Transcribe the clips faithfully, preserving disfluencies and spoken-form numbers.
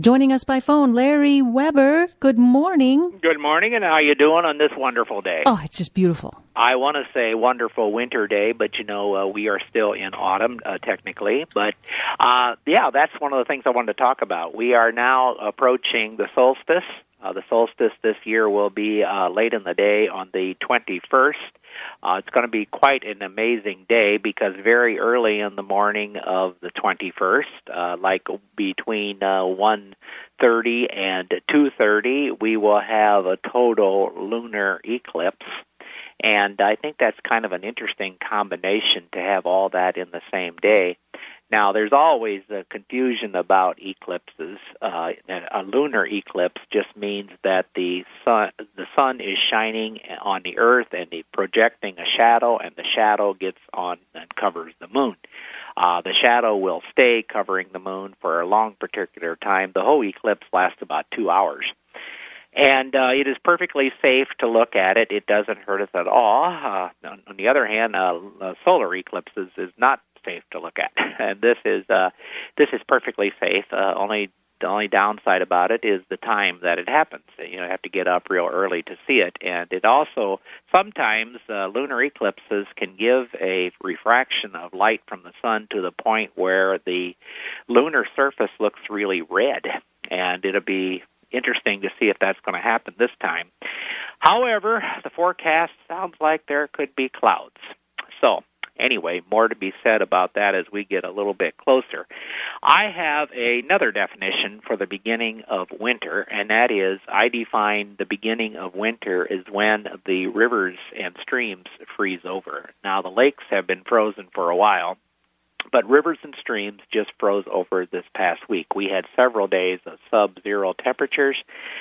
Joining us by phone, Larry Weber. Good morning. Good morning, and how you doing on this wonderful day? Oh, it's just beautiful. I want to say wonderful winter day, but, you know, uh, we are still in autumn, uh, technically. But, uh, yeah, that's one of the things I wanted to talk about. We are now approaching the solstice. Uh, the solstice this year will be uh, late in the day on the twenty-first. Uh, it's going to be quite an amazing day because very early in the morning of the twenty-first, uh, like between uh, one thirty and two thirty, we will have a total lunar eclipse. And I think that's kind of an interesting combination to have all that in the same day. Now, there's always a confusion about eclipses. Uh, a lunar eclipse just means that the sun, the sun is shining on the earth and it's projecting a shadow, and the shadow gets on and covers the moon. Uh, the shadow will stay covering the moon for a long particular time. The whole eclipse lasts about two hours. And uh, it is perfectly safe to look at it. It doesn't hurt us at all. Uh, on, on the other hand, uh, uh, solar eclipses is not safe to look at, and this is uh, this is perfectly safe. Uh, only the only downside about it is the time that it happens. You know, you have to get up real early to see it, and it also sometimes uh, lunar eclipses can give a refraction of light from the sun to the point where the lunar surface looks really red, and it'll be interesting to see if that's going to happen this time. However, the forecast sounds like there could be clouds. So, anyway, more to be said about that as we get a little bit closer. I have another definition for the beginning of winter, and that is I define the beginning of winter as when the rivers and streams freeze over. Now, the lakes have been frozen for a while, but rivers and streams just froze over this past week. We had several days of sub-zero temperatures,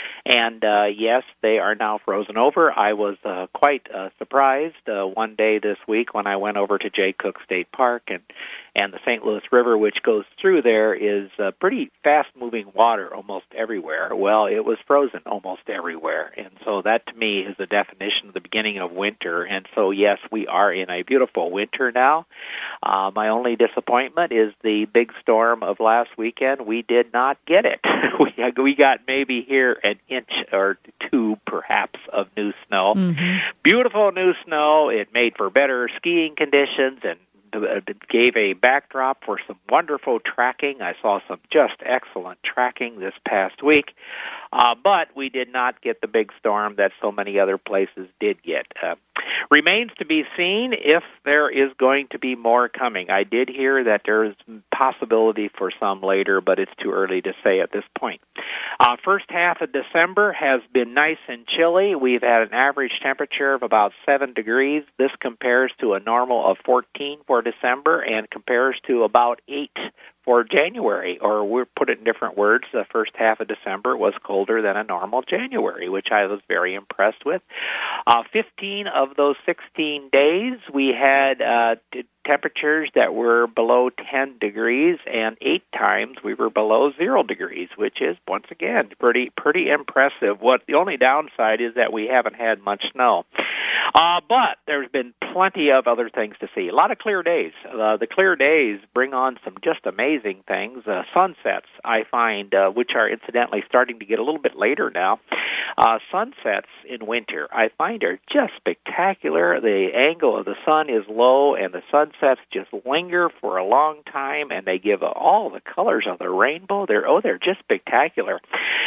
and uh, yes, they are now frozen over. I was uh, quite uh, surprised uh, one day this week when I went over to Jay Cook State Park, and, and the Saint Louis River, which goes through there, is uh, pretty fast-moving water almost everywhere. Well, it was frozen almost everywhere, and so that to me is the definition of the beginning of winter. And so, yes, we are in a beautiful winter now. Uh, my only disappointment is the big storm of last weekend. We did not get it. we we got maybe here an inch or two, perhaps, of new snow. Mm-hmm. Beautiful new snow. It made for better skiing conditions and gave a backdrop for some wonderful tracking. I saw some just excellent tracking this past week. Uh, but we did not get the big storm that so many other places did get. Uh, remains to be seen if there is going to be more coming. I did hear that there is possibility for some later, but it's too early to say at this point. Uh, first half of December has been nice and chilly. We've had an average temperature of about seven degrees. This compares to a normal of fourteen for December and compares to about eight for January, or we'll put it in different words, the first half of December was colder than a normal January, which I was very impressed with. Uh, fifteen of those sixteen days, we had uh, t- temperatures that were below ten degrees, and eight times we were below zero degrees, which is, once again, pretty pretty impressive. What the only downside is that we haven't had much snow. Uh, but there's been plenty of other things to see. A lot of clear days. Uh, the clear days bring on some just amazing things. Uh, sunsets, I find, uh, which are incidentally starting to get a little bit later now. Uh, sunsets in winter, I find, are just spectacular. The angle of the sun is low, and the sunsets just linger for a long time, and they give all the colors of the rainbow. They're oh, they're just spectacular.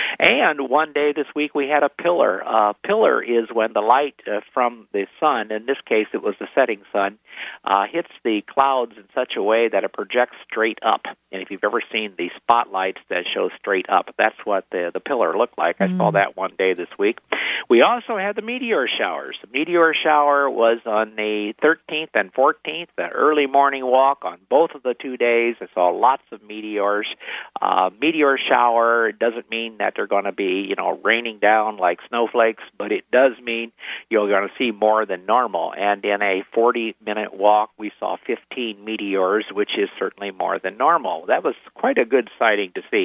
And one day this week we had a pillar. Uh, pillar is when the light uh, from the sun, in this case it was the setting sun, uh, hits the clouds in such a way that it projects straight up. And if you've ever seen the spotlights that show straight up, that's what the, the pillar looked like. Mm. I saw that one day this week. We also had the meteor showers. The meteor shower was on the thirteenth and fourteenth, the early morning walk on both of the two days. I saw lots of meteors. Uh, meteor shower doesn't mean that they're going to be, you know, raining down like snowflakes, but it does mean you're going to see more than normal. And in a forty-minute walk, we saw fifteen meteors, which is certainly more than normal. That was quite a good sighting to see.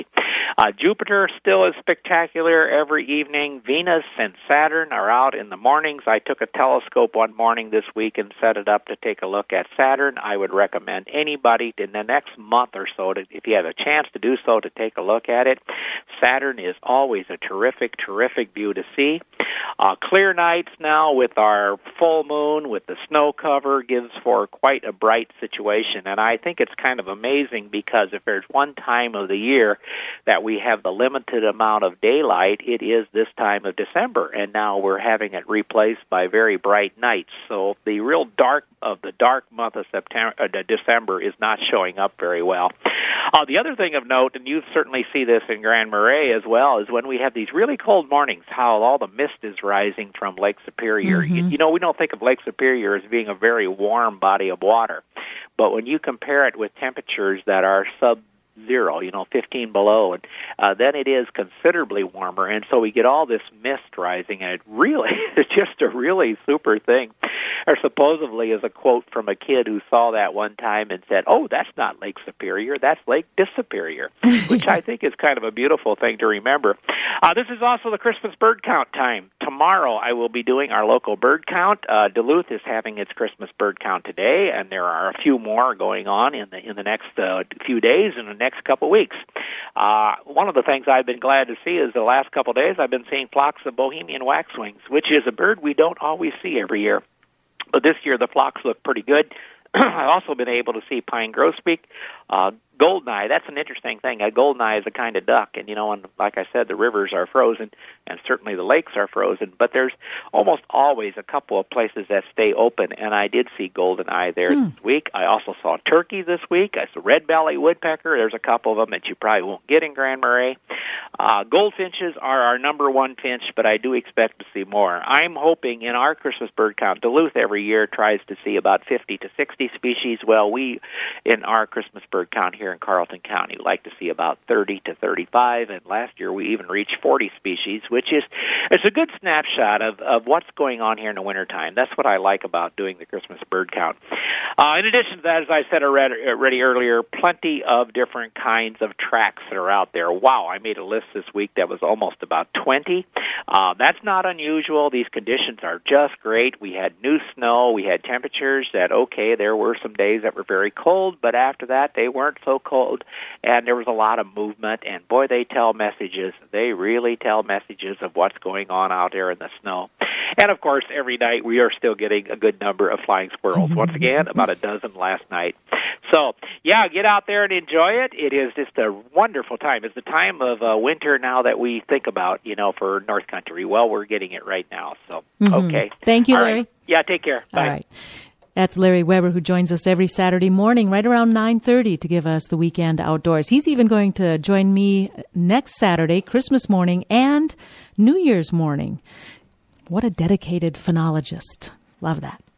Uh, Jupiter still is spectacular every evening. Venus and Saturn are out in the mornings. I took a telescope one morning this week and set it up to take a look at Saturn. I would recommend anybody in the next month or so, to, if you have a chance to do so, to take a look at it. Saturn is always a terrific, terrific view to see. Uh, clear nights now with our full moon, with the snow cover, gives for quite a bright situation. And I think it's kind of amazing because if there's one time of the year that we have the limited amount of daylight, it is this time of December. And now we're having it replaced by very bright nights. So the real dark of the dark month of September, uh, December is not showing up very well. Uh, the other thing of note, and you certainly see this in Grand Marais as well, is when we have these really cold mornings, how all the mist is rising from Lake Superior. Mm-hmm. You, you know, we don't think of Lake Superior as being a very warm body of water, but when you compare it with temperatures that are sub zero, you know, fifteen below, and uh, then it is considerably warmer, and so we get all this mist rising, and it really is just a really super thing. Or supposedly is a quote from a kid who saw that one time and said, "Oh, that's not Lake Superior, that's Lake Dissuperior," which I think is kind of a beautiful thing to remember. Uh, this is also the Christmas bird count time. Tomorrow I will be doing our local bird count. Uh, Duluth is having its Christmas bird count today, and there are a few more going on in the in the next uh, few days and the next couple weeks. Uh, one of the things I've been glad to see is the last couple of days I've been seeing flocks of Bohemian waxwings, which is a bird we don't always see every year. But this year the flocks look pretty good. I've also been able to see pine grosbeak, uh, goldeneye. That's an interesting thing. A goldeneye is a kind of duck, and you know, and like I said, the rivers are frozen, and certainly the lakes are frozen. But there's almost always a couple of places that stay open, and I did see goldeneye there hmm. this week. I also saw turkey this week. I saw red-bellied woodpecker. There's a couple of them that you probably won't get in Grand Marais. Uh, goldfinches are our number one finch, but I do expect to see more. I'm hoping in our Christmas bird count, Duluth every year tries to see about fifty to sixty species. Well, we, in our Christmas bird count here in Carleton County, like to see about thirty to thirty-five, and last year we even reached forty species, which is it's a good snapshot of, of what's going on here in the wintertime. That's what I like about doing the Christmas bird count. Uh, in addition to that, as I said already earlier, plenty of different kinds of tracks that are out there. Wow, I made a list this week that was almost about twenty. Uh, that's not unusual. These conditions are just great. We had new snow. We had temperatures that, okay, there were some days that were very cold, but after that they weren't so cold, and there was a lot of movement, and boy, they tell messages. They really tell messages of what's going on out there in the snow. And, of course, every night we are still getting a good number of flying squirrels. Once again, about a dozen last night. So, yeah, get out there and enjoy it. It is just a wonderful time. It's the time of uh, winter now that we think about, you know, for North Country. Well, we're getting it right now. So, mm-hmm. okay. Thank you, All Larry. Right. Yeah, take care. Bye. All right. That's Larry Weber, who joins us every Saturday morning right around nine thirty to give us the weekend outdoors. He's even going to join me next Saturday, Christmas morning, and New Year's morning. What a dedicated phenologist. Love that.